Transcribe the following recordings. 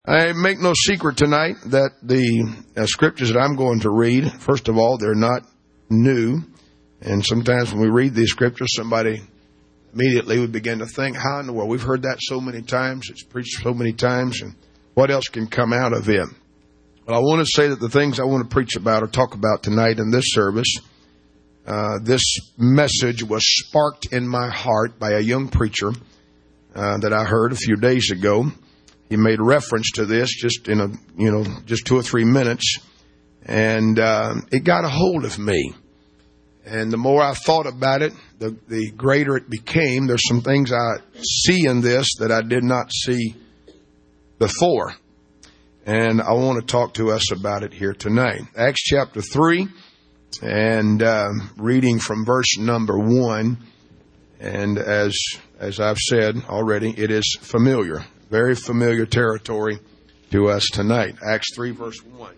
I make no secret tonight that the scriptures that I'm going to read, first of all, they're not new. And sometimes when we read these scriptures, somebody immediately would begin to think, how in the world? We've heard that so many times. It's preached so many times. And what else can come out of it? But I want to say that the things I want to preach about or talk about tonight in this service, this message was sparked in my heart by a young preacher that I heard a few days ago. He made reference to this just in just 2 or 3 minutes, and it got a hold of me. And the more I thought about it, the greater it became. There's some things I see in this that I did not see before, and I want to talk to us about it here tonight. Acts chapter 3, and reading from verse number 1. And as I've said already, it is familiar. Very familiar territory to us tonight. Acts 3, verse 1.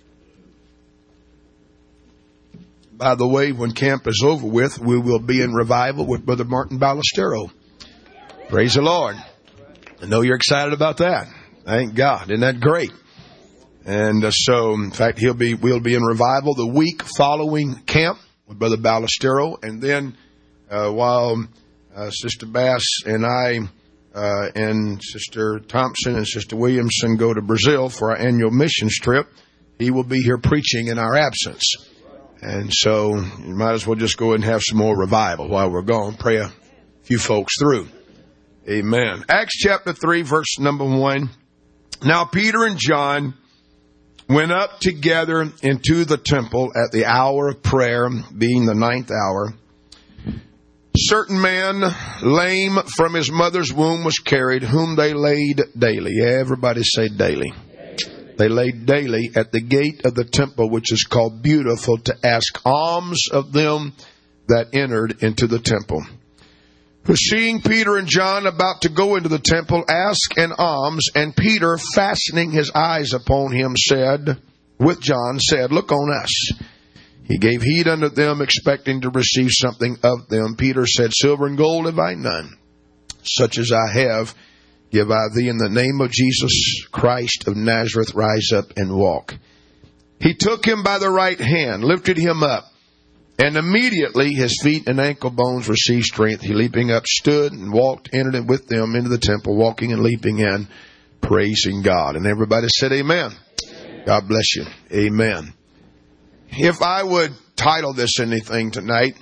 By the way, when camp is over with, we will be in revival with Brother Martin Ballestero. Praise the Lord. I know you're excited about that. Thank God. Isn't that great? And so, in fact, we'll be in revival the week following camp with Brother Ballestero. And then while Sister Bass and I and Sister Thompson and Sister Williamson go to Brazil for our annual missions trip, he will be here preaching in our absence. And so you might as well just go and have some more revival while we're gone. Pray a few folks through. Amen. Acts chapter 3, verse number 1. Now Peter and John went up together into the temple at the hour of prayer, being the 9th hour. Certain man, lame from his mother's womb, was carried, whom they laid daily. Everybody say daily. They laid daily at the gate of the temple, which is called Beautiful, to ask alms of them that entered into the temple. Who, seeing Peter and John about to go into the temple, asked an alms, and Peter, fastening his eyes upon him, with John, said, Look on us. He gave heed unto them, expecting to receive something of them. Peter said, Silver and gold have I none. Such as I have, give I thee. In the name of Jesus Christ of Nazareth, rise up and walk. He took him by the right hand, lifted him up, and immediately his feet and ankle bones received strength. He, leaping up, stood and walked, entered with them into the temple, walking and leaping and praising God. And everybody said amen. Amen. God bless you. Amen. If I would title this anything tonight,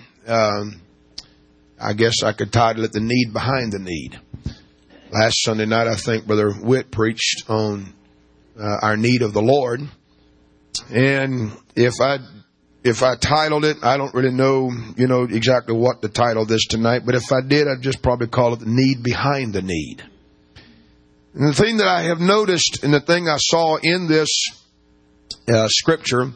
I guess I could title it The Need Behind the Need. Last Sunday night, I think Brother Witt preached on our need of the Lord. And if I titled it, I don't really know, exactly what to title this tonight. But if I did, I'd just probably call it The Need Behind the Need. And the thing that I have noticed, and the thing I saw in this scripture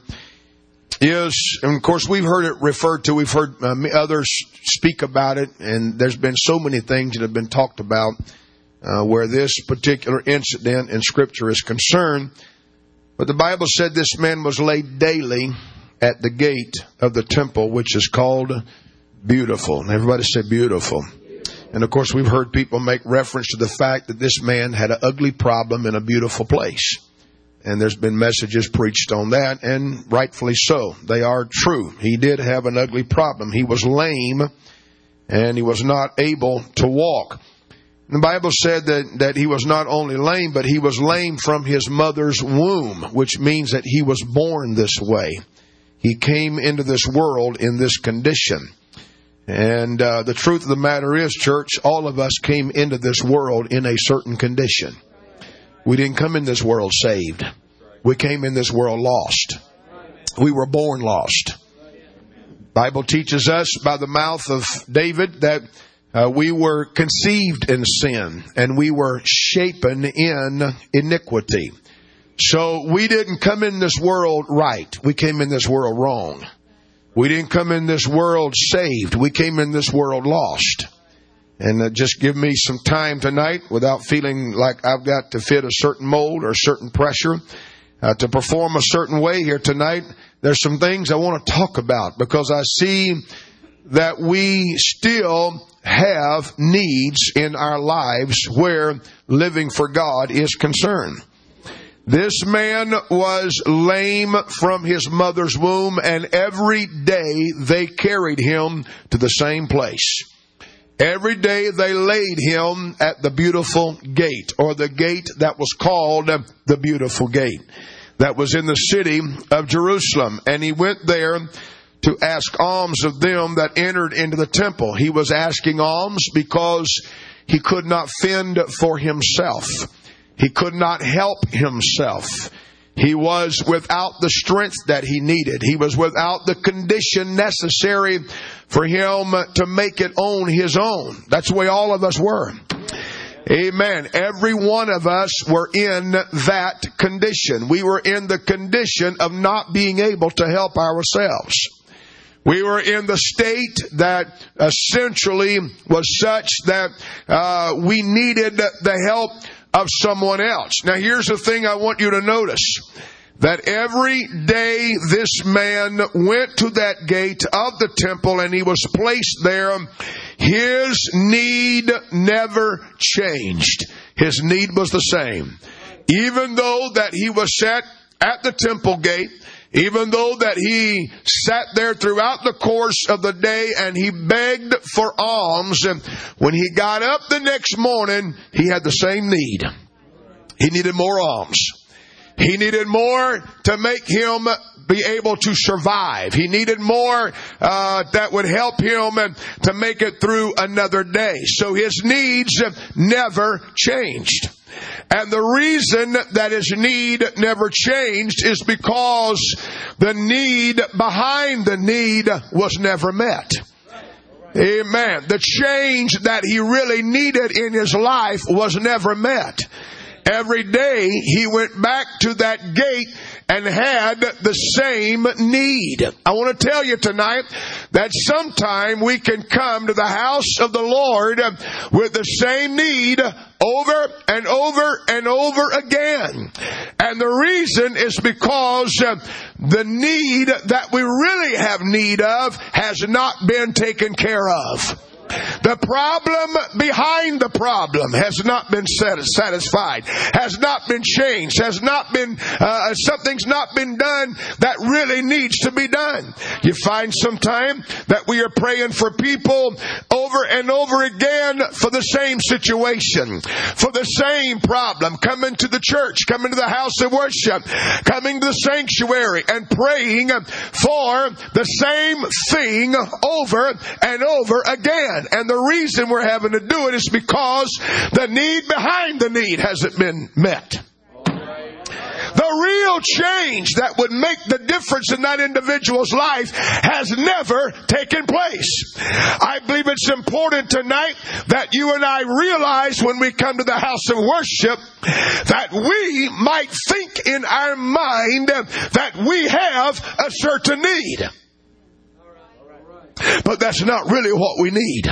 is, and of course, we've heard it referred to. We've heard others speak about it, and there's been so many things that have been talked about where this particular incident in Scripture is concerned. But the Bible said this man was laid daily at the gate of the temple, which is called Beautiful. And everybody say beautiful. And of course, we've heard people make reference to the fact that this man had an ugly problem in a beautiful place. And there's been messages preached on that, and rightfully so. They are true. He did have an ugly problem. He was lame, and he was not able to walk. The Bible said that he was not only lame, but he was lame from his mother's womb, which means that he was born this way. He came into this world in this condition. And the truth of the matter is, church, all of us came into this world in a certain condition. We didn't come in this world saved. We came in this world lost. We were born lost. Bible teaches us by the mouth of David that we were conceived in sin and we were shapen in iniquity. So we didn't come in this world right. We came in this world wrong. We didn't come in this world saved. We came in this world lost. And just give me some time tonight without feeling like I've got to fit a certain mold or certain pressure to perform a certain way here tonight. There's some things I want to talk about because I see that we still have needs in our lives where living for God is concerned. This man was lame from his mother's womb, and every day they carried him to the same place. Every day they laid him at the Beautiful Gate, or the gate that was called the Beautiful Gate, that was in the city of Jerusalem. And he went there to ask alms of them that entered into the temple. He was asking alms because he could not fend for himself. He could not help himself. He was without the strength that he needed. He was without the condition necessary for him to make it on his own. That's the way all of us were. Amen. Every one of us were in that condition. We were in the condition of not being able to help ourselves. We were in the state that essentially was such that we needed the help of someone else. Now here's the thing I want you to notice. That every day this man went to that gate of the temple and he was placed there, his need never changed. His need was the same. Even though that he was set at the temple gate, even though that he sat there throughout the course of the day and he begged for alms, when he got up the next morning, he had the same need. He needed more alms. He needed more to make him be able to survive. He needed more that would help him to make it through another day. So his needs never changed. And the reason that his need never changed is because the need behind the need was never met. Amen. The change that he really needed in his life was never met. Every day he went back to that gate and had the same need. I want to tell you tonight that sometime we can come to the house of the Lord with the same need over and over and over again. And the reason is because the need that we really have need of has not been taken care of. The problem behind the problem has not been satisfied, has not been changed, has not been, something's not been done that really needs to be done. You find sometime that we are praying for people over and over again for the same situation, for the same problem, coming to the church, coming to the house of worship, coming to the sanctuary and praying for the same thing over and over again. And the reason we're having to do it is because the need behind the need hasn't been met. The real change that would make the difference in that individual's life has never taken place. I believe it's important tonight that you and I realize when we come to the house of worship that we might think in our mind that we have a certain need. But that's not really what we need.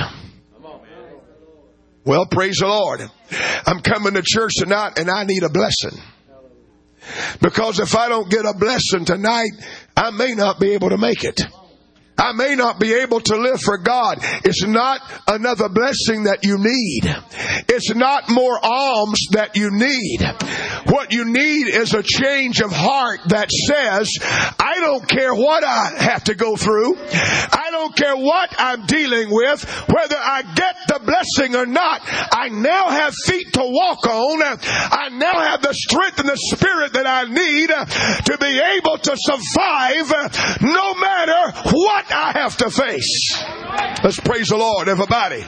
Well, praise the Lord. I'm coming to church tonight and I need a blessing. Because if I don't get a blessing tonight, I may not be able to make it. I may not be able to live for God. It's not another blessing that you need. It's not more alms that you need. What you need is a change of heart that says, I don't care what I have to go through. I don't care what I'm dealing with. Whether I get the blessing or not, I now have feet to walk on. I now have the strength and the spirit that I need to be able to survive no matter what I have to face. Let's praise the Lord, everybody.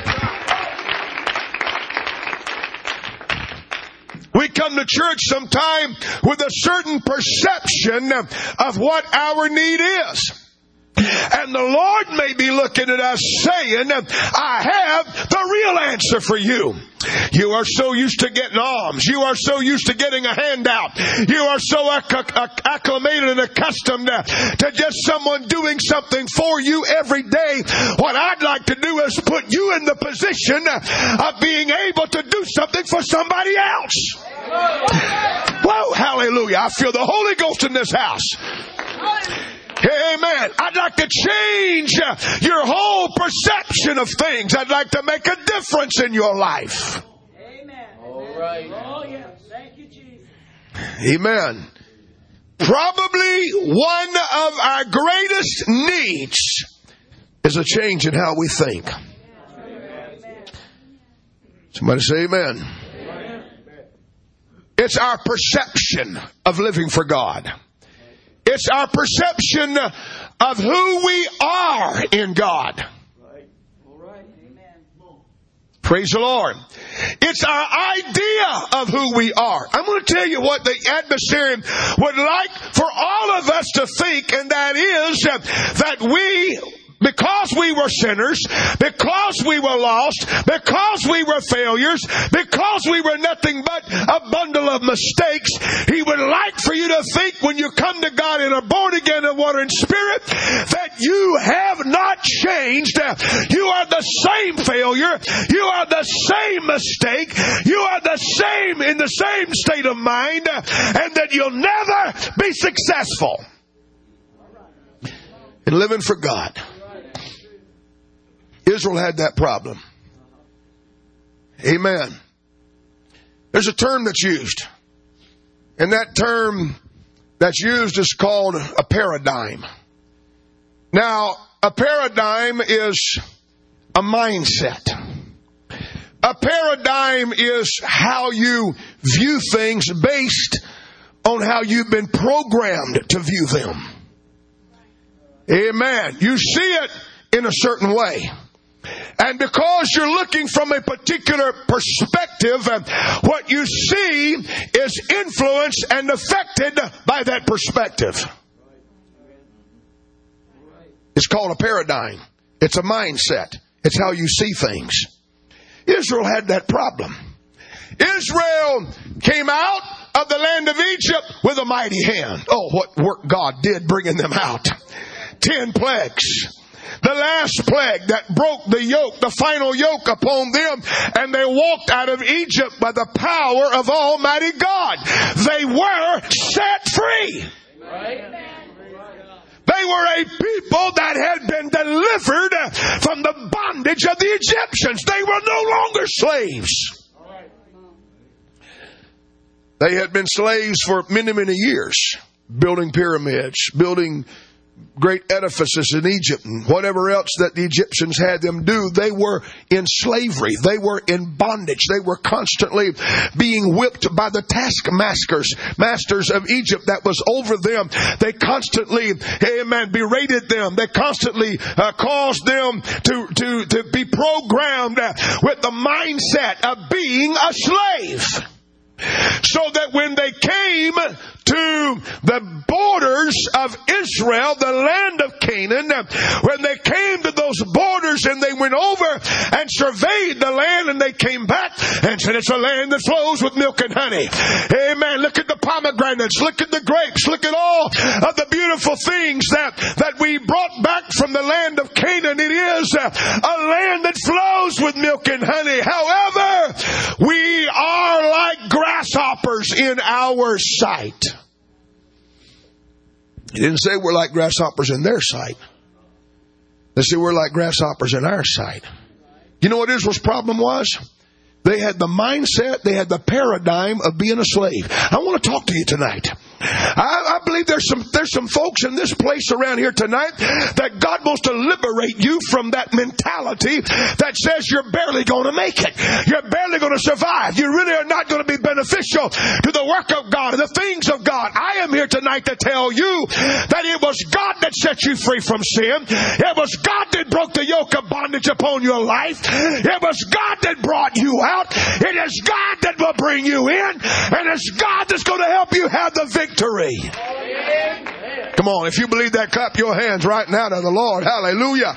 We come to church sometime with a certain perception of what our need is. And the Lord may be looking at us saying, I have the real answer for you. You are so used to getting alms. You are so used to getting a handout. You are so acclimated and accustomed to just someone doing something for you every day. What I'd like to do is put you in the position of being able to do something for somebody else. Whoa, hallelujah. I feel the Holy Ghost in this house. Amen. I'd like to change your whole perception of things. I'd like to make a difference in your life. Amen. All right. Oh, yes. Thank you, Jesus. Amen. Probably one of our greatest needs is a change in how we think. Somebody say amen. It's our perception of living for God. It's our perception of who we are in God. Praise the Lord. It's our idea of who we are. I'm going to tell you what the adversary would like for all of us to think, and that is that we, because we were sinners, because we were lost, because we were failures, because we were nothing but a bundle of mistakes, he would like for you to think when you come to God and are born again in water and spirit that you have not changed. You are the same failure. You are the same mistake. You are the same in the same state of mind, and that you'll never be successful in living for God. Israel had that problem. Amen. There's a term that's used. And that term that's used is called a paradigm. Now, a paradigm is a mindset. A paradigm is how you view things based on how you've been programmed to view them. Amen. You see it in a certain way. And because you're looking from a particular perspective, what you see is influenced and affected by that perspective. It's called a paradigm. It's a mindset. It's how you see things. Israel had that problem. Israel came out of the land of Egypt with a mighty hand. Oh, what work God did bringing them out. 10 plagues. The last plague that broke the yoke, the final yoke upon them, and they walked out of Egypt by the power of Almighty God. They were set free. They were a people that had been delivered from the bondage of the Egyptians. They were no longer slaves. They had been slaves for many, many years, building pyramids, building great edifices in Egypt and whatever else that the Egyptians had them do. They were in slavery. They were in bondage. They were constantly being whipped by the taskmasters of Egypt that was over them. They constantly, amen, berated them. They constantly caused them to be programmed with the mindset of being a slave. So that when they came to the borders of Israel, the land of Canaan, when they came to those borders and they went over and surveyed the land and they came back and said, it's a land that flows with milk and honey. Amen. Look at the pomegranates. Look at the grapes. Look at all of the beautiful things that we brought back from the land of Canaan. It is a land that flows with milk and honey. However, we are like grasshoppers in our sight. He didn't say we're like grasshoppers in their sight. They said we're like grasshoppers in our sight. You know what Israel's problem was? They had the mindset, they had the paradigm of being a slave. I want to talk to you tonight. I believe there's some folks in this place around here tonight that God wants to liberate you from that mentality that says you're barely going to make it. You're barely going to survive. You really are not going to be beneficial to the work of God and the things of God. I am here tonight to tell you that it was God that set you free from sin. It was God that broke the yoke of bondage upon your life. It was God that brought you out. It is God that will bring you in. And it's God that's going to help you have the victory. Come on, if you believe that, clap your hands right now to the Lord. Hallelujah.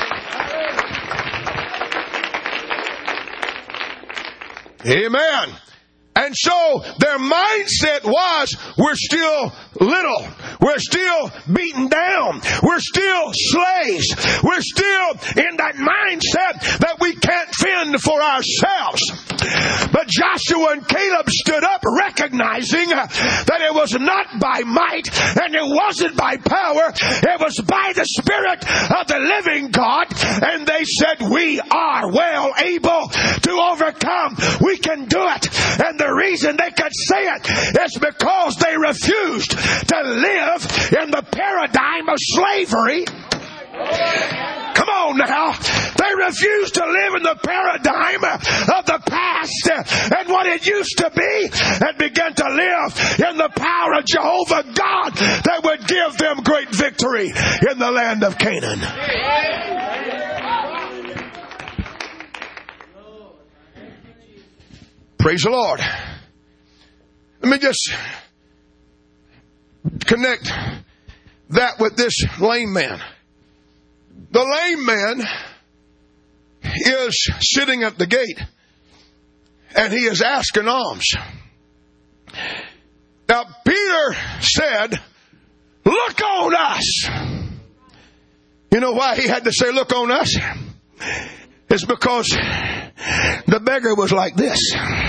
Amen. And so their mindset was, we're still little. We're still beaten down. We're still slaves. We're still in that mindset that we can't fend for ourselves. But Joshua and Caleb stood up recognizing that it was not by might and it wasn't by power. It was by the Spirit of the living God. And they said, we are well able to overcome. We can do it. And the the reason they could say it is because they refused to live in the paradigm of slavery. Come on now. They refused to live in the paradigm of the past and what it used to be, and began to live in the power of Jehovah God that would give them great victory in the land of Canaan. Praise the Lord. Let me just connect that with this lame man. The lame man is sitting at the gate, and he is asking alms. Now, Peter said, "Look on us." You know why he had to say, "Look on us"? It's because the beggar was like this.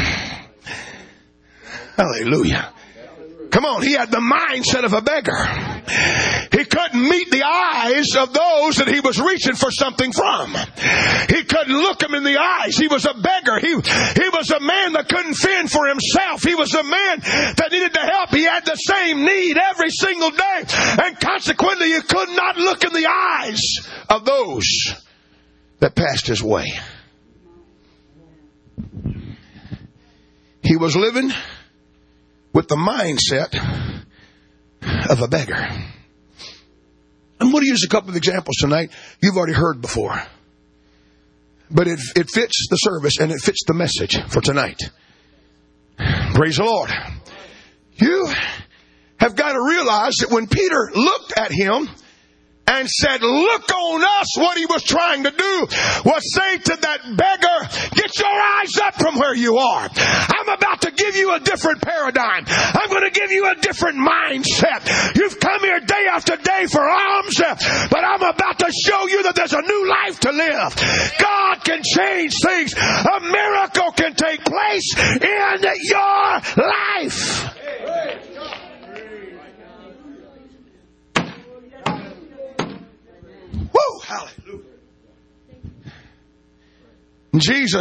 Hallelujah. Come on, he had the mindset of a beggar. He couldn't meet the eyes of those that he was reaching for something from. He couldn't look them in the eyes. He was a beggar. He was a man that couldn't fend for himself. He was a man that needed the help. He had the same need every single day. And consequently, he could not look in the eyes of those that passed his way. He was living with the mindset of a beggar. I'm going to use a couple of examples tonight you've already heard before. But it fits the service and it fits the message for tonight. Praise the Lord. You have got to realize that when Peter looked at him and said, "Look on us," what he was trying to do was say to that beggar, "Get your eyes up from where you are. I'm about to give you a different paradigm. I'm going to give you a different mindset. You've come here day after day for alms, but I'm about to show you that there's a new life to live. God can change things. A miracle can take place in your life." Woo! Hallelujah. Jesus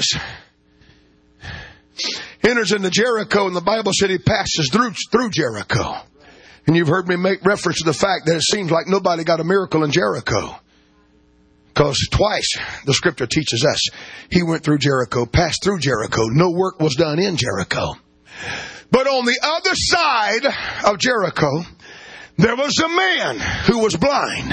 enters into Jericho, and the Bible said he passes through Jericho. And you've heard me make reference to the fact that it seems like nobody got a miracle in Jericho. Because twice the scripture teaches us he went through Jericho, passed through Jericho. No work was done in Jericho. But on the other side of Jericho, there was a man who was blind.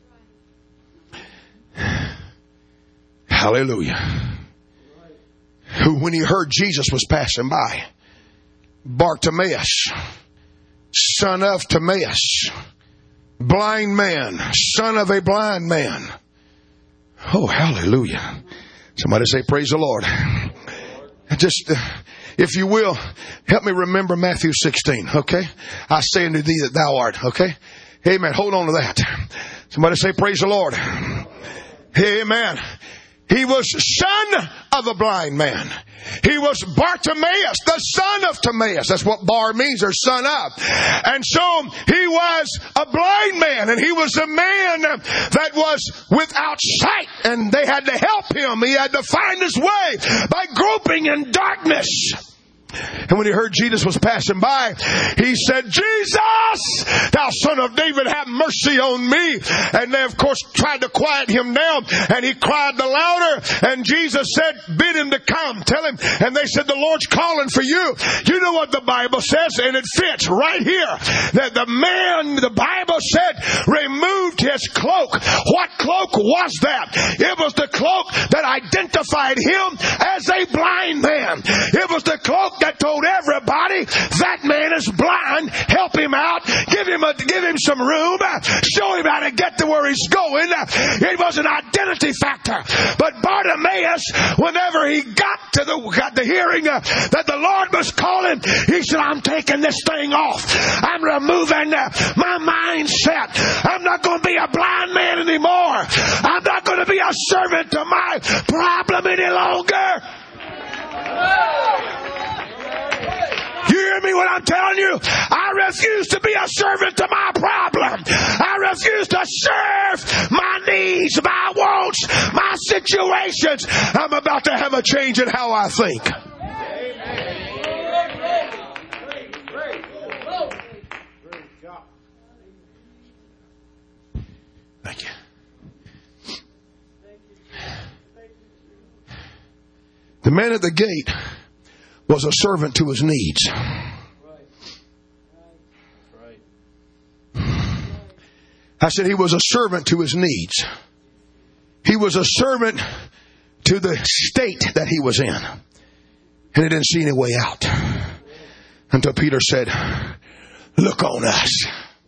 Hallelujah. Who, when he heard Jesus was passing by, Bartimaeus, son of Timaeus, blind man, son of a blind man. Oh, hallelujah. Somebody say, "Praise the Lord." Just, if you will, help me remember Matthew 16, okay? "I say unto thee that thou art," okay? Amen. Hold on to that. Somebody say, "Praise the Lord." Amen. He was son of a blind man. He was Bartimaeus, the son of Timaeus. That's what bar means, or son of. And so he was a blind man, and he was a man that was without sight, and they had to help him. He had to find his way by groping in darkness. And when he heard Jesus was passing by, he said, "Jesus, thou son of David, have mercy on me." And they, of course, tried to quiet him down. And he cried the louder. And Jesus said, "Bid him to come. Tell him." And they said, "The Lord's calling for you." You know what the Bible says? And it fits right here. That the man, the Bible said, removed his cloak. What cloak was that? It was the cloak that identified him as a blind man. It was the cloak that told everybody, "That man is blind. Help him out. Give him some room. Show him how to get to where he's going." It was an identity factor. But Bartimaeus, whenever he got the hearing that the Lord was calling, he said, "I'm taking this thing off. I'm removing my mindset. I'm not going to be a blind man anymore. I'm not going to be a servant to my problem any longer." You hear me when I'm telling you? I refuse to be a servant to my problem. I refuse to serve my needs, my wants, my situations. I'm about to have a change in how I think. The man at the gate was a servant to his needs. I said he was a servant to his needs. He was a servant to the state that he was in. And he didn't see any way out. Until Peter said, look on us.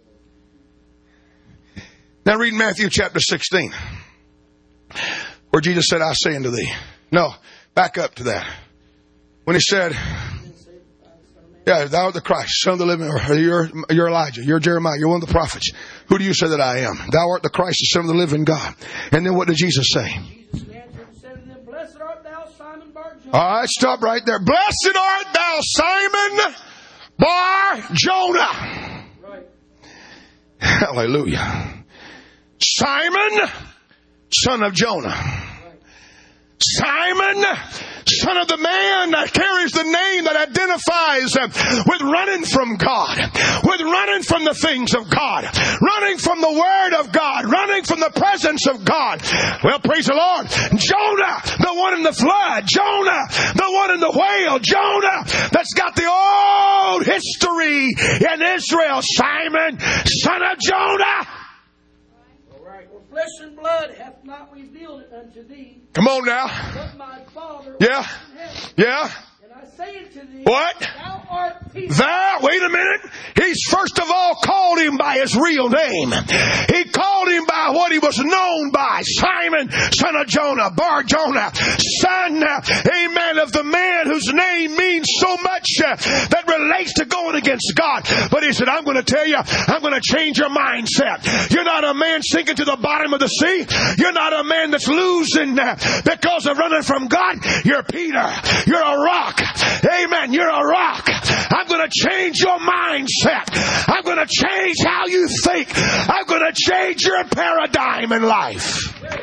Now read Matthew chapter 16. Where Jesus said, I say unto thee. No, back up to that. When he said, yeah, thou art the Christ, Son of the living, or you're Elijah, you're Jeremiah, you're one of the prophets. Who do you say that I am? Thou art the Christ, the Son of the living God. And then what did Jesus say? Jesus answered and said to them, Blessed art thou, Simon Bar-Jonah. All right, stop right there. Blessed art thou, Simon Bar-Jonah. Right. Hallelujah. Simon, son of Jonah. Simon, son of the man that carries the name that identifies with running from God, with running from the things of God, running from the Word of God, running from the presence of God. Well, praise the Lord. Jonah, the one in the flood. Jonah, the one in the whale. Jonah, that's got the old history in Israel. Simon, son of Jonah. Flesh and blood hath not revealed it unto thee. Come on now. But my Father Yeah. in heaven. Yeah. And I say unto thee, What? Thou art Peter. Wait a minute. He's first of all called him by his real name. He called him by what he was known by. Simon, son of Jonah, Bar-Jonah, son, amen, of the man whose name means so much that relates to going against God. But he said, I'm going to tell you, I'm going to change your mindset. You're not a man sinking to the bottom of the sea. You're not a man that's losing because of running from God. You're Peter. You're a rock. Amen. You're a rock. I'm going to change your mindset. I'm going to change how you think. I'm going to change your paradigm in life.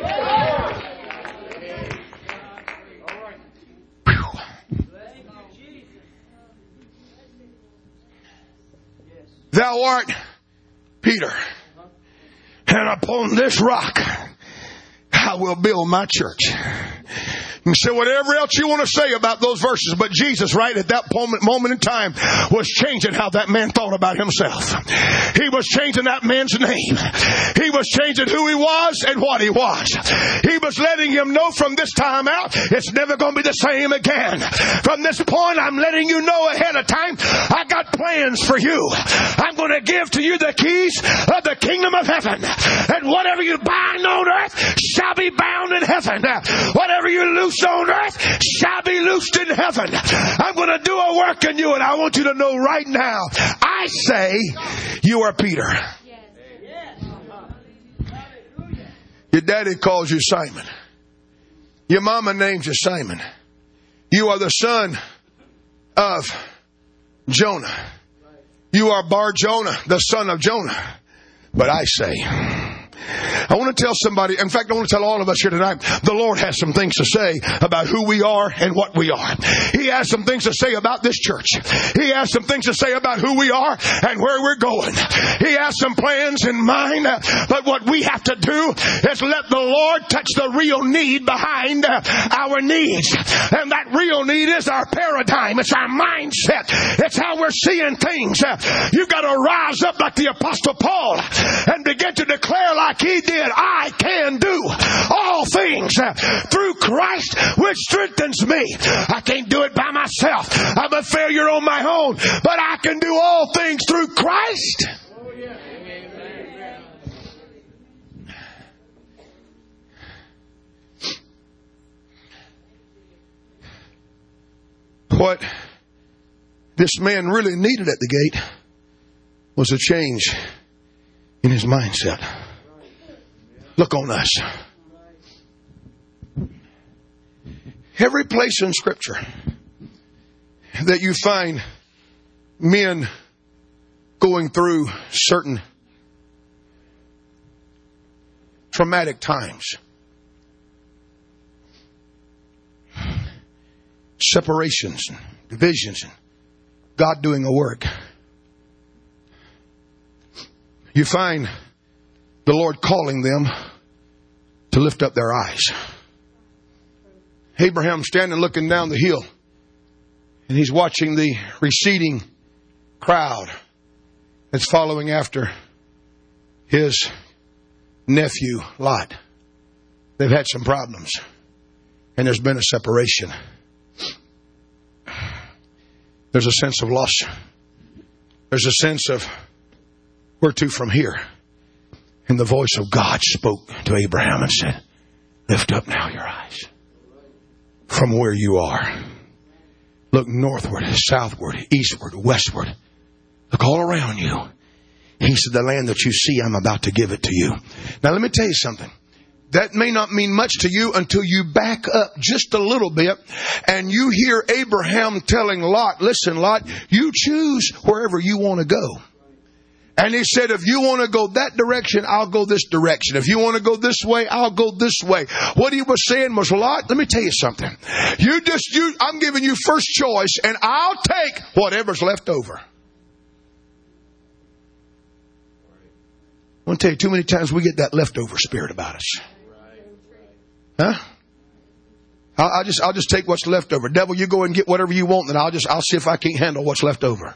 Thou art Peter, and upon this rock I will build my church. You can say whatever else you want to say about those verses, but Jesus, right at that moment in time, was changing how that man thought about himself. He was changing that man's name. He was changing who he was and what he was. He was letting him know from this time out, it's never going to be the same again. From this point, I'm letting you know ahead of time, I got plans for you. I'm going to give to you the keys of the kingdom of heaven. And whatever you bind on earth shall be bound in heaven. Whatever you loose on earth shall be loosed in heaven. I'm going to do a work in you, and I want you to know right now, I say you are Peter. Your daddy calls you Simon. Your mama names you Simon. You are the son of Jonah. You are Bar-Jonah, the son of Jonah. But I say, I want to tell somebody, in fact, I want to tell all of us here tonight, the Lord has some things to say about who we are and what we are. He has some things to say about this church. He has some things to say about who we are and where we're going. He has some plans in mind, but what we have to do is let the Lord touch the real need behind our needs. And that real need is our paradigm. It's our mindset. It's how we're seeing things. You've got to rise up like the Apostle Paul and begin to declare like he did, I can do all things through Christ which strengthens me. I can't do it by myself. I'm a failure on my own, but I can do all things through Christ. What this man really needed at the gate was a change in his mindset. Look on us. Every place in Scripture that you find men going through certain traumatic times, separations, and divisions, and God doing a work, you find the Lord calling them to lift up their eyes Abraham standing looking down the hill. And he's watching the receding crowd that's following after his nephew, Lot. They've had some problems. And there's been a separation. There's a sense of loss. There's a sense of where to from here. And the voice of God spoke to Abraham and said, lift up now your eyes from where you are. Look northward, southward, eastward, westward. Look all around you. He said, the land that you see, I'm about to give it to you. Now let me tell you something. That may not mean much to you until you back up just a little bit and you hear Abraham telling Lot, listen, Lot, you choose wherever you want to go. And he said, if you want to go that direction, I'll go this direction. If you want to go this way, I'll go this way. What he was saying was, Lot, let me tell you something. I'm giving you first choice and I'll take whatever's left over. I want to tell you, too many times we get that leftover spirit about us. Huh? I'll just take what's left over. Devil, you go and get whatever you want, then I'll see if I can't handle what's left over.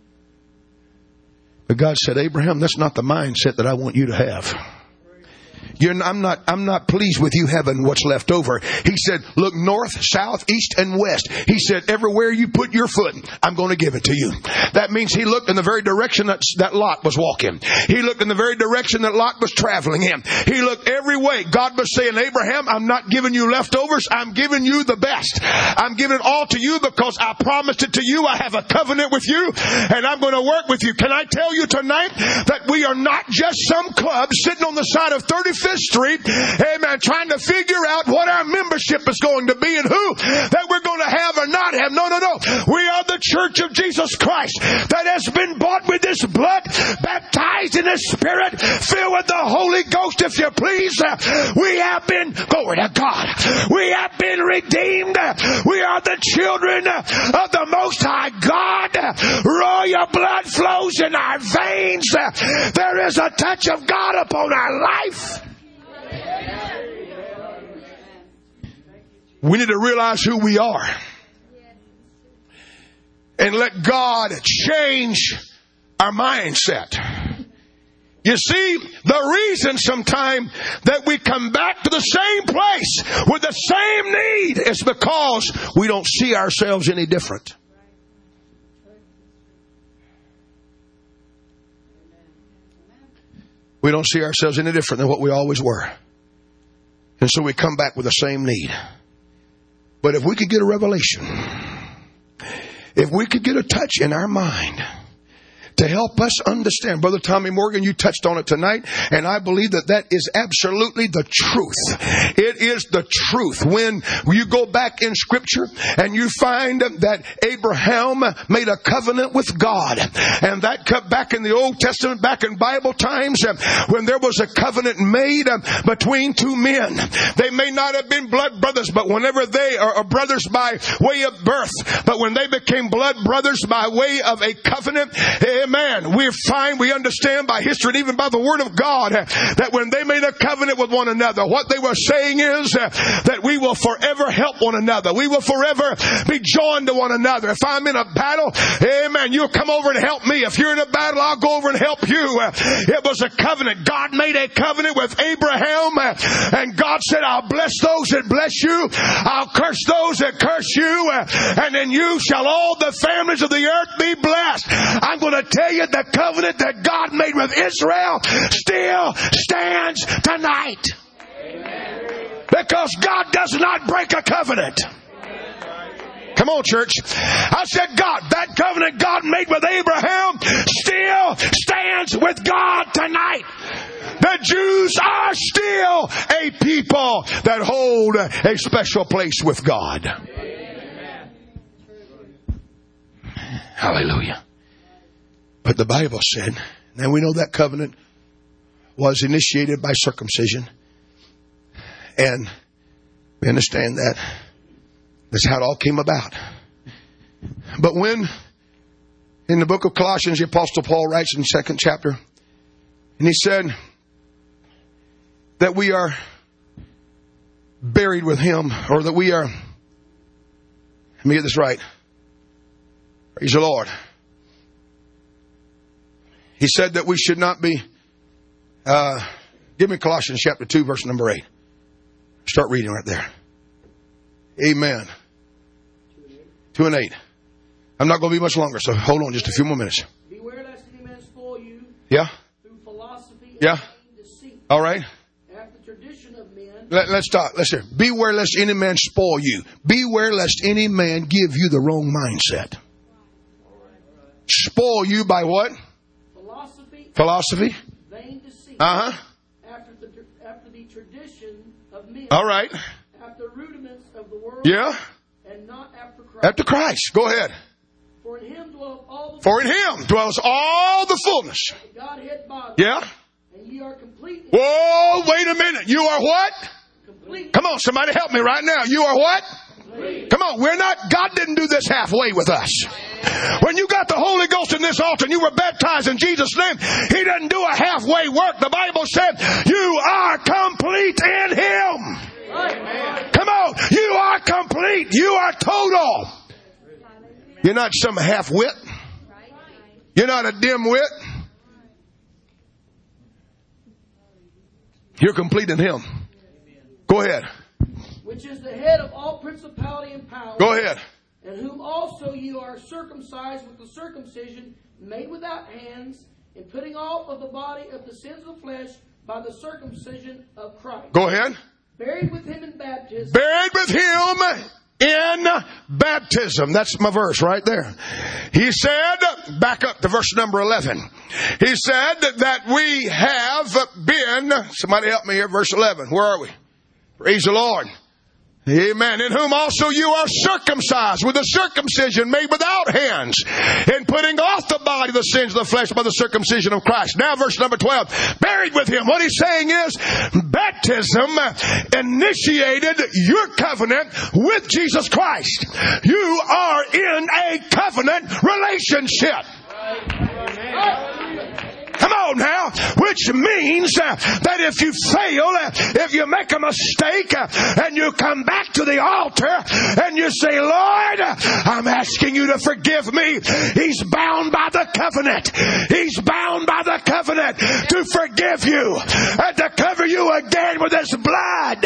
But God said, Abraham, that's not the mindset that I want you to have. I'm not pleased with you having what's left over. He said, look north, south, east, and west. He said, everywhere you put your foot, I'm going to give it to you. That means he looked in the very direction that Lot was walking. He looked in the very direction that Lot was traveling in. He looked every way. God was saying, Abraham, I'm not giving you leftovers. I'm giving you the best. I'm giving it all to you because I promised it to you. I have a covenant with you and I'm going to work with you. Can I tell you tonight that we are not just some club sitting on the side of 35th Street, amen, trying to figure out what our membership is going to be and who that we're going to have or not have. No. We are the Church of Jesus Christ that has been bought with His blood, baptized in His Spirit, filled with the Holy Ghost, if you please. We have been, glory to God, we have been redeemed. We are the children of the Most High God. Royal blood flows in our veins. There is a touch of God upon our life. We need to realize who we are and let God change our mindset. You see, the reason sometimes that we come back to the same place with the same need is because we don't see ourselves any different. We don't see ourselves any different than what we always were. And so we come back with the same need. But if we could get a revelation, if we could get a touch in our mind to help us understand. Brother Tommy Morgan, you touched on it tonight, and I believe that is absolutely the truth. It is the truth. When you go back in Scripture and you find that Abraham made a covenant with God, and that back in the Old Testament, back in Bible times, when there was a covenant made between two men, they may not have been blood brothers, but whenever they are brothers by way of birth, but when they became blood brothers by way of a covenant, amen, we understand by history and even by the Word of God that when they made a covenant with one another, what they were saying is that we will forever help one another. We will forever be joined to one another. If I'm in a battle, amen, you'll come over and help me. If you're in a battle, I'll go over and help you. It was a covenant. God made a covenant with Abraham, and God said, I'll bless those that bless you. I'll curse those that curse you. And in you shall all the families of the earth be blessed. I'm going to tell you, the covenant that God made with Israel still stands tonight. Amen. Because God does not break a covenant. Come on, church. I said that covenant God made with Abraham still stands with God tonight. The Jews are still a people that hold a special place with God. Amen. Hallelujah. But the Bible said, and we know that covenant was initiated by circumcision. And we understand that. That's how it all came about. But when, in the book of Colossians, the Apostle Paul writes in the 2nd chapter, and he said that we are buried with Him, or that we are Let me get this right. Praise the Lord. He said that we should not be... give me Colossians chapter 2, verse number 8. Start reading right there. Amen. 2 and 8. I'm not going to be much longer, so hold on just a few more minutes. Beware lest any man spoil you. Yeah. Through philosophy and Yeah. deceit. All right. After the tradition of men. Let's talk. Let's hear. Beware lest any man spoil you. Beware lest any man give you the wrong mindset. Spoil you by what? Philosophy. Vain deceit. Uh-huh. After the tradition of men. All right. After rudiments of the world. Yeah. And not after Christ. After Christ. Go ahead. For in him dwells all the fullness. The Godhead bodily. Yeah. And ye are complete. Whoa, wait a minute. You are what? Complete. Come on, somebody help me right now. You are what? Complete. Come on, God didn't do this halfway with us. When you got the Holy Ghost in this altar and you were baptized in Jesus' name, He doesn't do a halfway work. The Bible said you are complete in Him. Come on, you are complete. You are total. You're not some half-wit. You're not a dim-wit. You're complete in Him. Go ahead. Which is the head of all principality and power. Go ahead. And whom also you are circumcised with the circumcision made without hands, in putting off of the body of the sins of the flesh by the circumcision of Christ. Go ahead. Buried with Him in baptism. Buried with Him in baptism. That's my verse right there. He said, back up to verse number 11. He said that we have been, somebody help me here, verse 11. Where are we? Praise the Lord. Amen. In whom also you are circumcised with a circumcision made without hands, in putting off the body the sins of the flesh by the circumcision of Christ. Now verse number 12. Buried with Him. What he's saying is baptism initiated your covenant with Jesus Christ. You are in a covenant relationship. Come on now. Which means that if you fail, if you make a mistake, and you come back to the altar and you say, Lord, I'm asking you to forgive me. He's bound by the covenant. He's bound by the covenant to forgive you and to cover you again with His blood.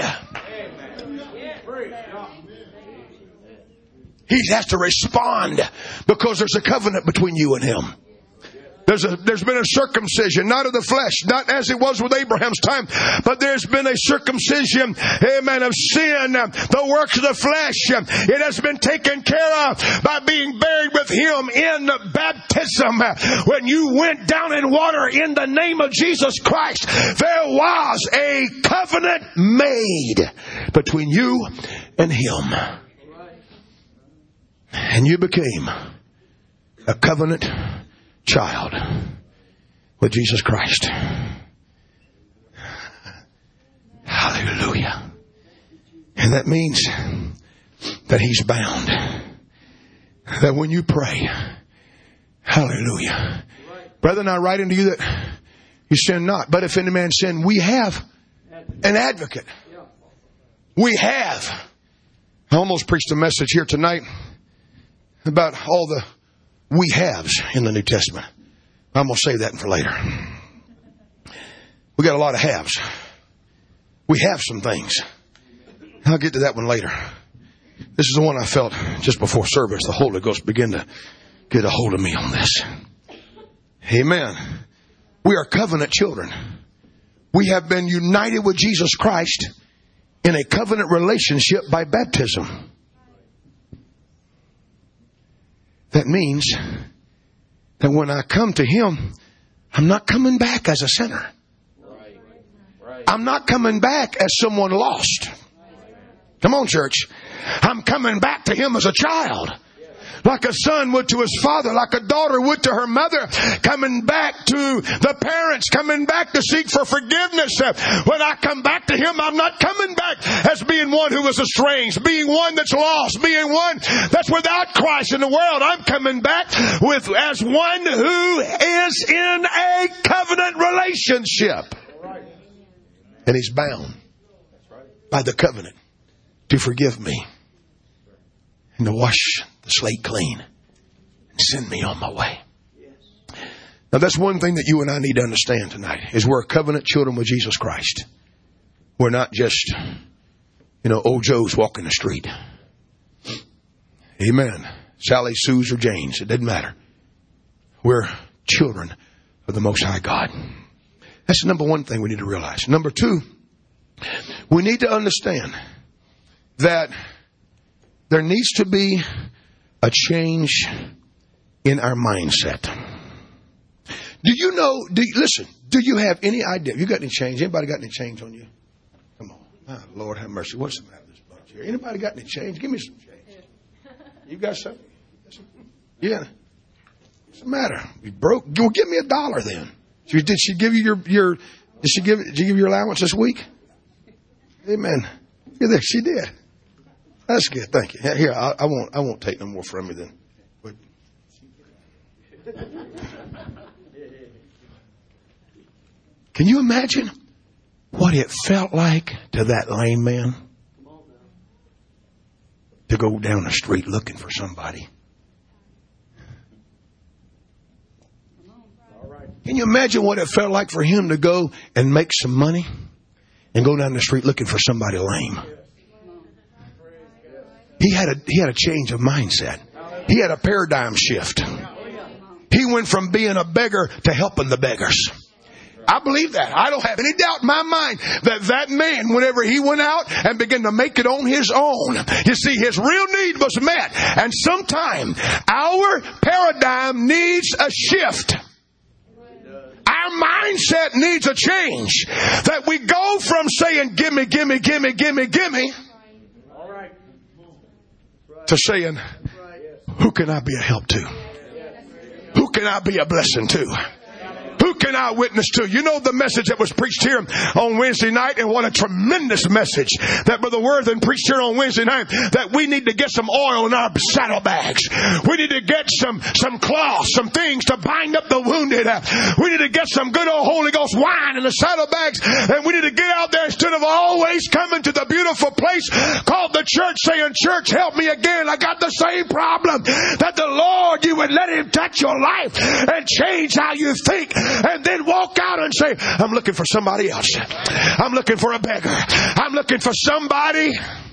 He has to respond because there's a covenant between you and Him. There's been a circumcision, not of the flesh, not as it was with Abraham's time, but there's been a circumcision, amen, of sin, the works of the flesh. It has been taken care of by being buried with Him in baptism. When you went down in water in the name of Jesus Christ, there was a covenant made between you and Him. And you became a covenant child with Jesus Christ. Hallelujah. And that means that He's bound. That when you pray, hallelujah. Brethren, I write unto you that you sin not. But if any man sin, we have an advocate. We have. I almost preached a message here tonight about all the we haves in the New Testament. I'm going to save that for later. We got a lot of haves. We have some things. I'll get to that one later. This is the one I felt just before service. The Holy Ghost began to get a hold of me on this. Amen. We are covenant children. We have been united with Jesus Christ in a covenant relationship by baptism. That means that when I come to Him, I'm not coming back as a sinner. I'm not coming back as someone lost. Come on, church. I'm coming back to Him as a child. Like a son would to his father, like a daughter would to her mother, coming back to the parents, coming back to seek for forgiveness. When I come back to Him, I'm not coming back as being one who was estranged, being one that's lost, being one that's without Christ in the world. I'm coming back as one who is in a covenant relationship. And He's bound by the covenant to forgive me. and to wash the slate clean and send me on my way. Now, that's one thing that you and I need to understand tonight, is we're covenant children with Jesus Christ. We're not just, old Joes walking the street. Amen. Sally, Sue's, or Jane's. It doesn't matter. We're children of the Most High God. That's the number one thing we need to realize. Number two, we need to understand that there needs to be a change in our mindset. Listen, do you have any idea? You got any change? Anybody got any change on you? Come on. Oh, Lord have mercy. What's the matter with this bunch here? Anybody got any change? Give me some change. You got something? Yeah. What's the matter? You broke? Well, give me $1 then. Did she give you did you give your allowance this week? Amen. You're there. She did. That's good. Thank you. Here, I won't take no more from you then. But can you imagine what it felt like to that lame man to go down the street looking for somebody? Can you imagine what it felt like for him to go and make some money and go down the street looking for somebody lame? He had a change of mindset. He had a paradigm shift. He went from being a beggar to helping the beggars. I believe that. I don't have any doubt in my mind that man, whenever he went out and began to make it on his own, you see, his real need was met. And sometime our paradigm needs a shift. Our mindset needs a change. That we go from saying, gimme, gimme, gimme, gimme, gimme, to saying, who can I be a help to? Who can I be a blessing to? Who can I witness to? You know the message that was preached here on Wednesday night, and what a tremendous message that Brother Worthen preached here on Wednesday night, that we need to get some oil in our saddlebags. We need to get some cloth, some things to bind up the wounded. We need to get some good old Holy Ghost wine in the saddlebags, and we need to get out there instead of always coming to the beautiful place called the church saying, church, help me again. I got the same problem. That the Lord, you would let Him touch your life and change how you think. And then walk out and say, I'm looking for somebody else. I'm looking for a beggar. I'm looking for somebody.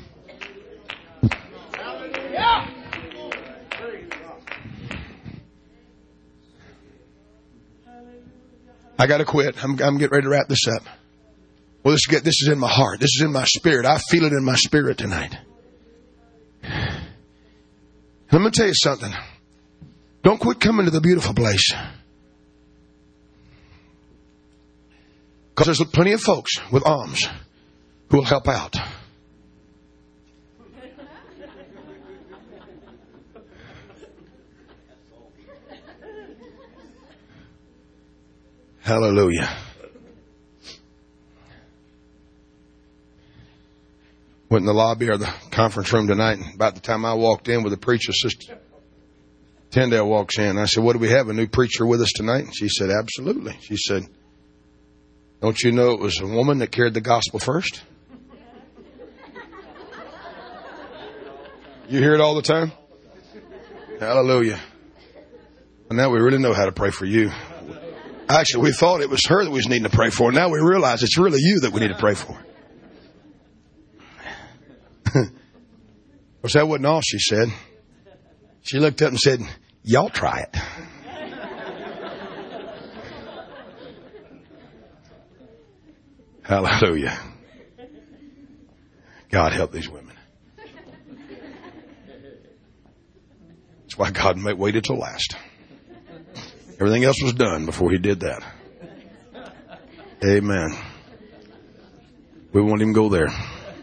I got to quit. I'm getting ready to wrap this up. Well, this is in my heart. This is in my spirit. I feel it in my spirit tonight. Let me tell you something. Don't quit coming to the beautiful place. Because there's plenty of folks with arms who will help out. Hallelujah. Went in the lobby or the conference room tonight, and about the time I walked in with the preacher, Sister Tyndale walks in. I said, what do we have, a new preacher with us tonight? And she said, absolutely. She said, don't you know it was a woman that carried the gospel first? You hear it all the time? Hallelujah. And now we really know how to pray for you. Actually, we thought it was her that we was needing to pray for. Now we realize it's really you that we need to pray for. Of course, that wasn't all she said. She looked up and said, y'all try it. Hallelujah. God help these women. That's why God waited till last. Everything else was done before He did that. Amen. We won't even go there.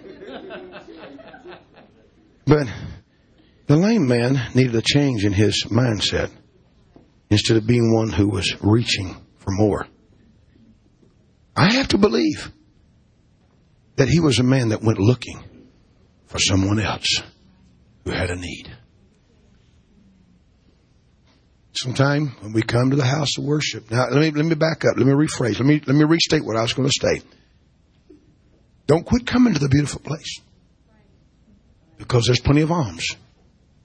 But the lame man needed a change in his mindset. Instead of being one who was reaching for more. I have to believe that he was a man that went looking for someone else who had a need. Sometime when we come to the house of worship. Now, let me back up. Let me rephrase. Let me restate what I was going to say. Don't quit coming to the beautiful place. Because there's plenty of alms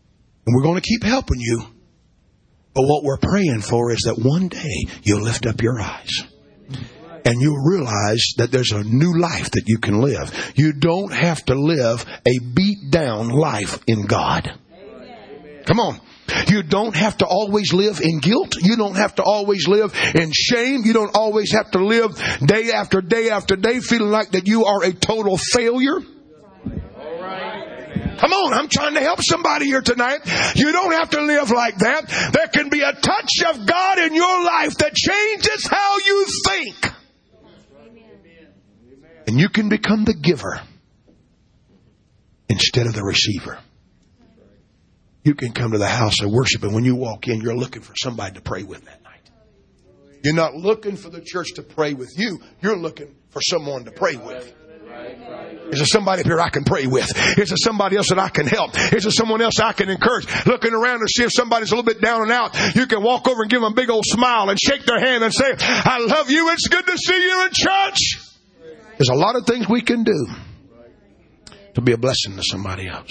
And we're going to keep helping you. But what we're praying for is that one day you'll lift up your eyes and you'll realize that there's a new life that you can live. You don't have to live a beat down life in God. Come on. You don't have to always live in guilt. You don't have to always live in shame. You don't always have to live day after day after day feeling like that you are a total failure. Come on, I'm trying to help somebody here tonight. You don't have to live like that. There can be a touch of God in your life that changes how you think. And you can become the giver instead of the receiver. You can come to the house of worship, and when you walk in, you're looking for somebody to pray with that night. You're not looking for the church to pray with you. You're looking for someone to pray with. Is there somebody up here I can pray with? Is there somebody else that I can help? Is there someone else I can encourage? Looking around to see if somebody's a little bit down and out, you can walk over and give them a big old smile and shake their hand and say, I love you. It's good to see you in church. There's a lot of things we can do to be a blessing to somebody else.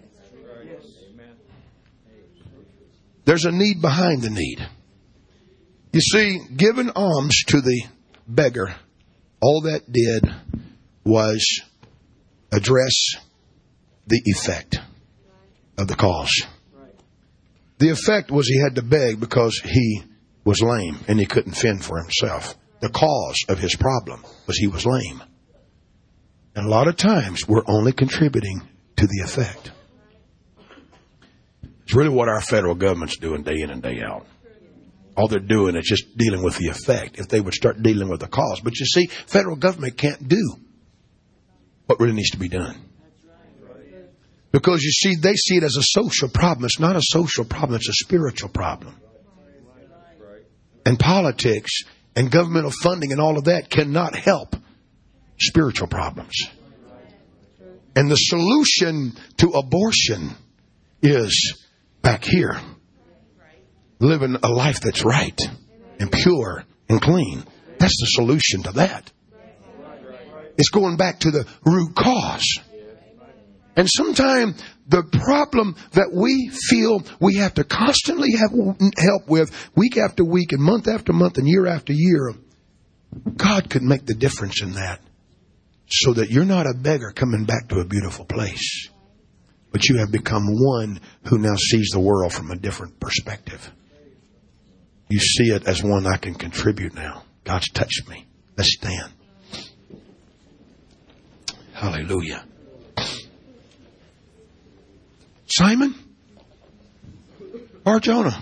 There's a need behind the need. You see, giving alms to the beggar, all that did was address the effect of the cause. The effect was he had to beg because he was lame and he couldn't fend for himself. The cause of his problem was he was lame. And a lot of times we're only contributing to the effect. It's really what our federal government's doing day in and day out. All they're doing is just dealing with the effect. If they would start dealing with the cause. But you see, federal government can't do what really needs to be done. Because you see, they see it as a social problem. It's not a social problem. It's a spiritual problem. And politics and governmental funding and all of that cannot help spiritual problems. And the solution to abortion is back here. Living a life that's right and pure and clean. That's the solution to that. It's going back to the root cause. And sometimes the problem that we feel we have to constantly have help with week after week and month after month and year after year, God could make the difference in that so that you're not a beggar coming back to a beautiful place, but you have become one who now sees the world from a different perspective. You see it as one I can contribute now. God's touched me. Let's stand. Hallelujah. Simon? Bar-Jonah?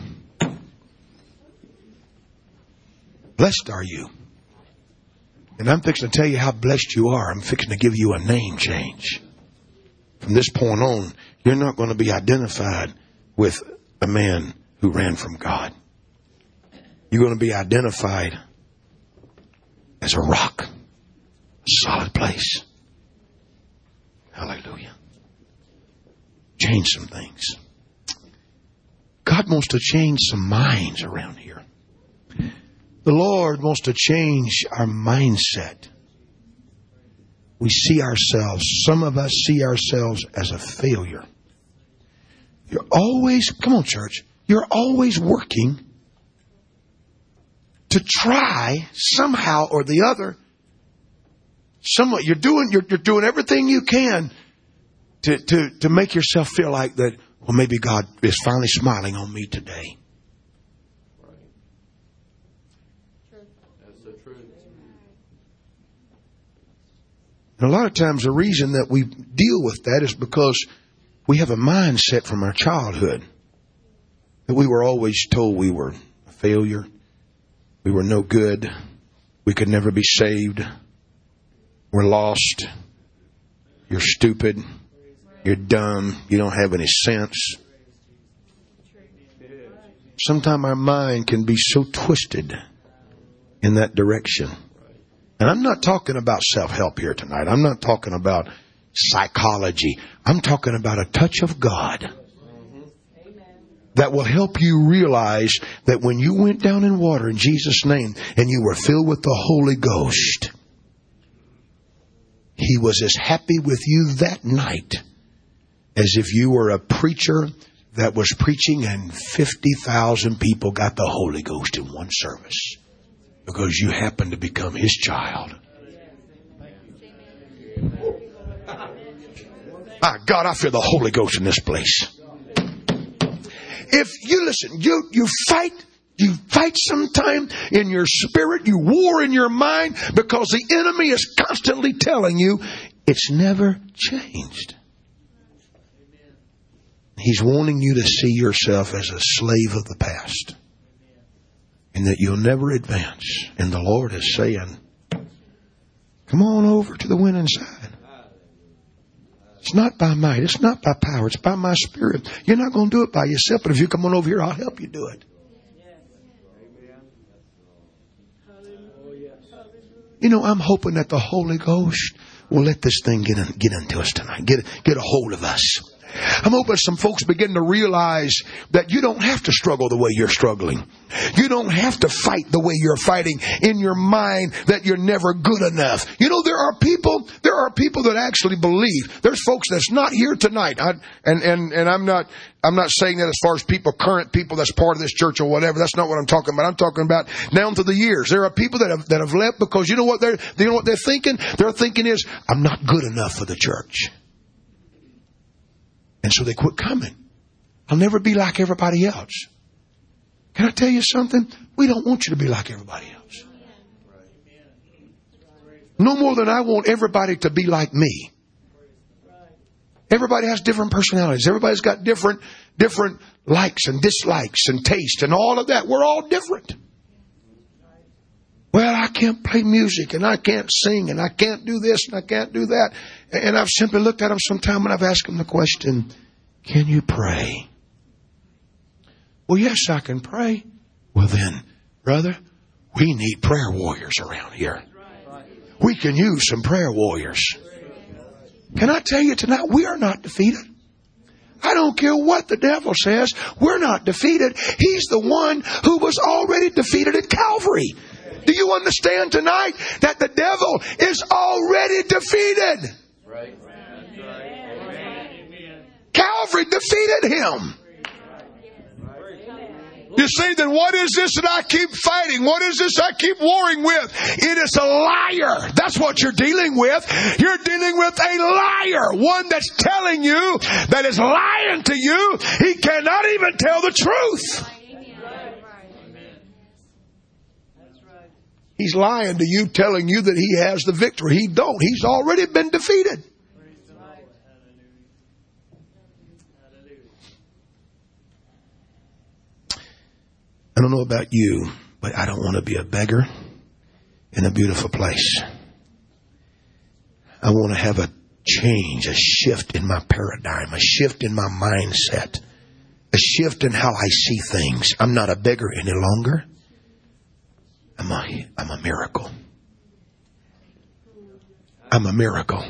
Blessed are you. And I'm fixing to tell you how blessed you are. I'm fixing to give you a name change. From this point on, you're not going to be identified with a man who ran from God. You're going to be identified as a rock, a solid place. Hallelujah. Change some things. God wants to change some minds around here. The Lord wants to change our mindset. We see ourselves, some of us see ourselves as a failure. You're always, come on church, you're always working to try somehow or the other. Somewhat you're doing everything you can to make yourself feel like that, well, maybe God is finally smiling on me today. That's the truth. And a lot of times the reason that we deal with that is because we have a mindset from our childhood that we were always told we were a failure. We were no good. We could never be saved. We're lost. You're stupid. You're dumb. You don't have any sense. Sometimes our mind can be so twisted in that direction. And I'm not talking about self-help here tonight. I'm not talking about psychology. I'm talking about a touch of God that will help you realize that when you went down in water in Jesus' name and you were filled with the Holy Ghost, He was as happy with you that night as if you were a preacher that was preaching and 50,000 people got the Holy Ghost in one service because you happened to become His child. My God, I feel the Holy Ghost in this place. If you listen, you fight sometime in your spirit, you war in your mind because the enemy is constantly telling you it's never changed. He's wanting you to see yourself as a slave of the past and that you'll never advance. And the Lord is saying, come on over to the winning side. It's not by might. It's not by power. It's by my Spirit. You're not going to do it by yourself, but if you come on over here, I'll help you do it. You know, I'm hoping that the Holy Ghost will let this thing get into us tonight. Get a hold of us. I'm hoping some folks begin to realize that you don't have to struggle the way you're struggling. You don't have to fight the way you're fighting in your mind that you're never good enough. You know, there are people that actually believe. There's folks that's not here tonight. And I'm not saying that as far as current people that's part of this church or whatever. That's not what I'm talking about. I'm talking about down through the years. There are people that have left because you know what they're thinking? Their thinking is, I'm not good enough for the church. And so they quit coming. I'll never be like everybody else. Can I tell you something? We don't want you to be like everybody else. No more than I want everybody to be like me. Everybody has different personalities. Everybody's got different likes and dislikes and taste and all of that. We're all different. Well, I can't play music and I can't sing and I can't do this and I can't do that. And I've simply looked at them sometime and I've asked them the question, can you pray? Well, yes, I can pray. Well then, brother, we need prayer warriors around here. We can use some prayer warriors. Can I tell you tonight, we are not defeated. I don't care what the devil says. We're not defeated. He's the one who was already defeated at Calvary. Do you understand tonight that the devil is already defeated? Right. Calvary defeated him. You say, then what is this that I keep fighting? What is this I keep warring with? It is a liar. That's what you're dealing with. You're dealing with a liar. One that's telling you, that is lying to you. He cannot even tell the truth. He's lying to you, telling you that he has the victory. He don't. He's already been defeated. I don't know about you, but I don't want to be a beggar in a beautiful place. I want to have a change, a shift in my paradigm, a shift in my mindset, a shift in how I see things. I'm not a beggar any longer. I'm a miracle. I'm a miracle.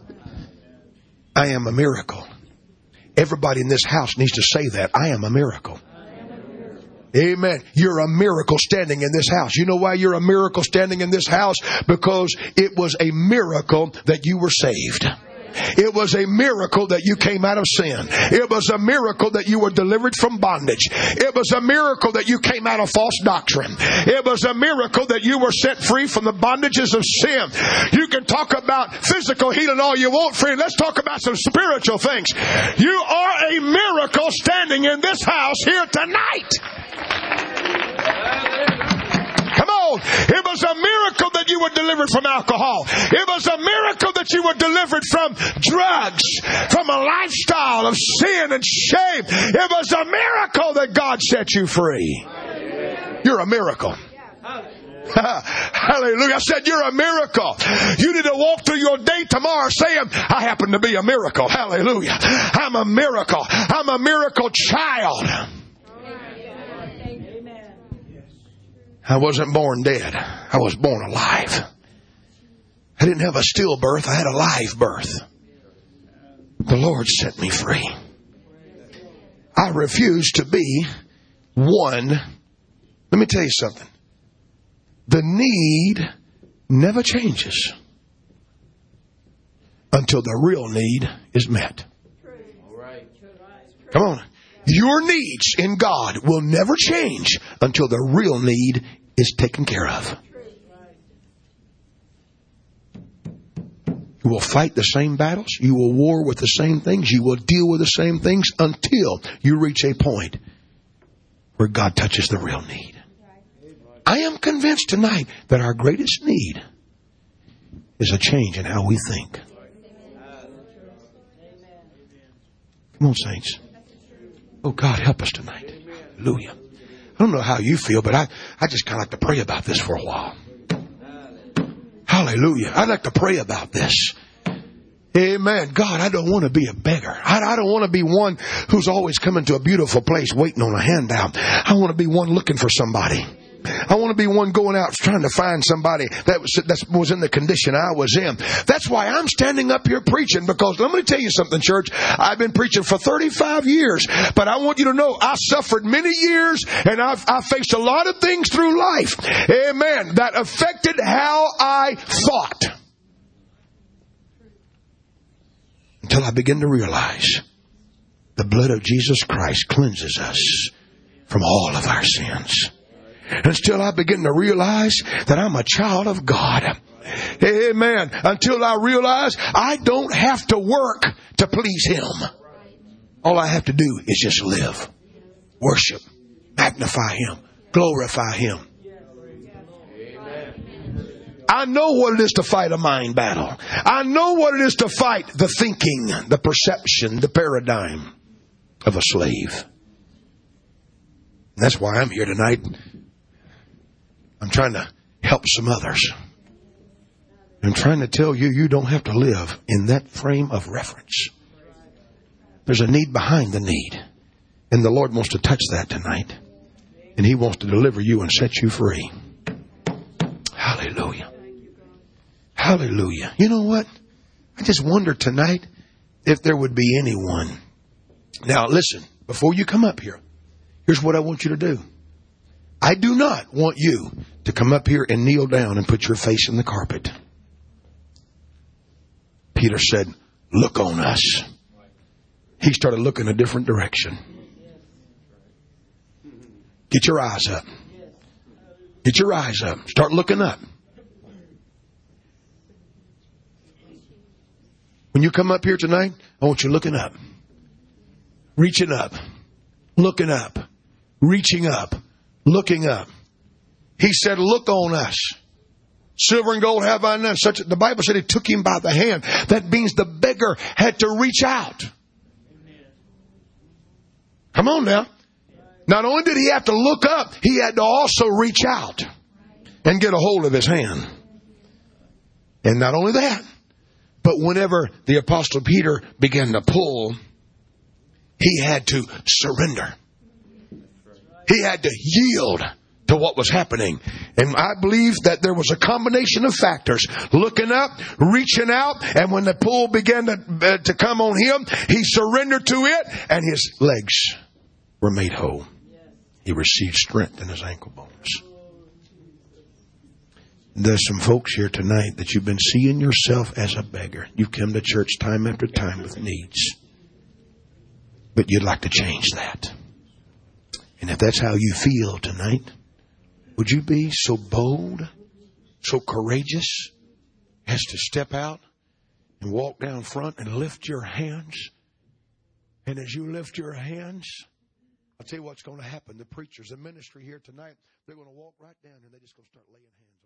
I am a miracle. Everybody in this house needs to say that. I am a miracle. Amen. You're a miracle standing in this house. You know why you're a miracle standing in this house? Because it was a miracle that you were saved. It was a miracle that you came out of sin. It was a miracle that you were delivered from bondage. It was a miracle that you came out of false doctrine. It was a miracle that you were set free from the bondages of sin. You can talk about physical healing all you want, friend. Let's talk about some spiritual things. You are a miracle standing in this house here tonight. Come on. It was a miracle that you were delivered from alcohol. It was a miracle that you were delivered from drugs, from a lifestyle of sin and shame. It was a miracle that God set you free. You're a miracle. Hallelujah. I said you're a miracle. You need to walk through your day tomorrow saying, I happen to be a miracle. Hallelujah. I'm a miracle. I'm a miracle child. I wasn't born dead. I was born alive. I didn't have a stillbirth. I had a live birth. The Lord set me free. I refuse to be one. Let me tell you something. The need never changes until the real need is met. Come on. Your needs in God will never change until the real need is taken care of. You will fight the same battles. You will war with the same things. You will deal with the same things until you reach a point where God touches the real need. I am convinced tonight that our greatest need is a change in how we think. Come on, saints. Oh, God, help us tonight. Hallelujah. I don't know how you feel, but I just kind of like to pray about this for a while. Hallelujah. I'd like to pray about this. Amen. God, I don't want to be a beggar. I don't want to be one who's always coming to a beautiful place waiting on a handout. I want to be one looking for somebody. I want to be one going out trying to find somebody that was in the condition I was in. That's why I'm standing up here preaching, because let me tell you something, church. I've been preaching for 35 years, but I want you to know I suffered many years, and I faced a lot of things through life, amen, that affected how I thought. Until I begin to realize the blood of Jesus Christ cleanses us from all of our sins. Until I begin to realize that I'm a child of God. Amen. Until I realize I don't have to work to please Him. All I have to do is just live, worship, magnify Him, glorify Him. I know what it is to fight a mind battle. I know what it is to fight the thinking, the perception, the paradigm of a slave. And that's why I'm here tonight. I'm trying to help some others. I'm trying to tell you, you don't have to live in that frame of reference. There's a need behind the need. And the Lord wants to touch that tonight. And He wants to deliver you and set you free. Hallelujah. Hallelujah. You know what? I just wonder tonight if there would be anyone. Now listen, before you come up here, here's what I want you to do. I do not want you to come up here and kneel down and put your face in the carpet. Peter said, look on us. He started looking a different direction. Get your eyes up. Get your eyes up. Start looking up. When you come up here tonight, I want you looking up. Reaching up. Looking up. Reaching up. Looking up. He said, look on us. Silver and gold have I none. The Bible said He took him by the hand. That means the beggar had to reach out. Come on now. Not only did he have to look up, he had to also reach out and get a hold of his hand. And not only that, but whenever the Apostle Peter began to pull, he had to surrender. He had to yield to what was happening. And I believe that there was a combination of factors. Looking up, reaching out, and when the pull began to come on him, he surrendered to it, and his legs were made whole. He received strength in his ankle bones. There's some folks here tonight that you've been seeing yourself as a beggar. You've come to church time after time with needs. But you'd like to change that. And if that's how you feel tonight, would you be so bold, so courageous as to step out and walk down front and lift your hands? And as you lift your hands, I'll tell you what's going to happen. The preachers, the ministry here tonight, they're going to walk right down and they're just going to start laying hands.